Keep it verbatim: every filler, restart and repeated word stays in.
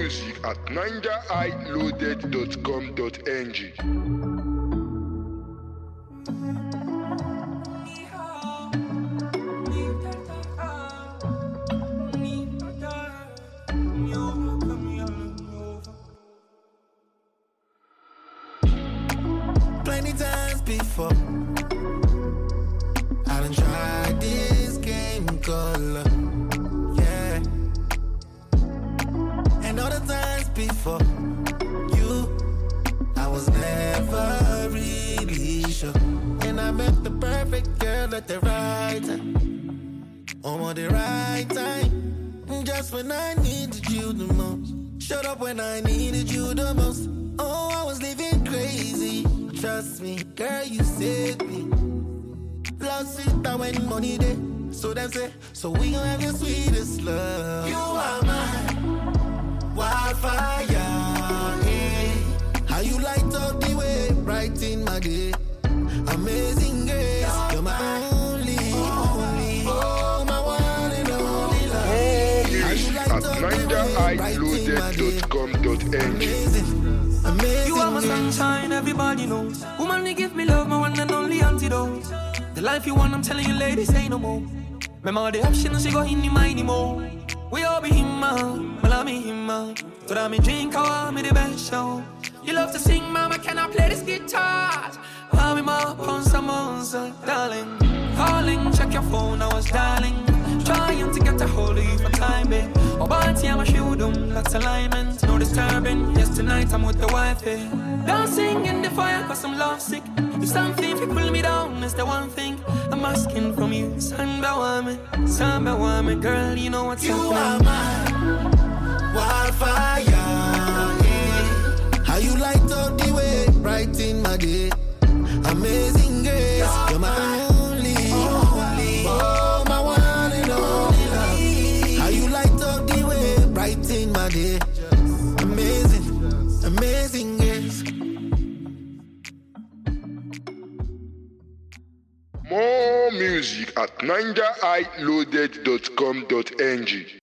music at ninja i loaded dot com dot n g. Plenty times before, I done tried this game called love, yeah. And all the times before you, I was never really sure. And I met the perfect girl at the right time, on the right time, just when I needed you the most. Shut up when I needed you the most. Oh, I was living crazy. Trust me, girl, you saved me. Love sweet that when money day. So them say, so we gon' have the sweetest love. You are mine, wildfire, hey. How you light up the way, bright in my day. Amazing grace, you're my only, only, oh, my one and only love. More music at ninja i loaded dot com dot n g. Amazing. You are my sunshine, everybody knows. Woman, you give me love, my one and only antidote. The life you want, I'm telling you, ladies, say no more. Remember all the options you got in your mind anymore. We all be him, man. Well, I'm him, man. So that me drink, I want me the best show. You love to sing, mama, can I play this guitar? I'll be my on someone's, uh, darling. Calling, check your phone, I was dialing. Trying to get a hold of you for time, babe. Oh, but I'm a shoe them, that's alignment. No disturbing, yes, tonight I'm with the wife, eh. Dancing in the fire, cause I'm lovesick. If something, if you pull me down, it's the one thing I'm asking from you. Samba woman, Samba woman, girl, you know what's you happening. are mine, wildfire, yeah. How you light up the way, bright in my day. Amazing grace, you're my only, only, oh, my one and only love. How you light up the way, bright in my day. Amazing, amazing grace. More music at ninja i loaded dot com dot n g.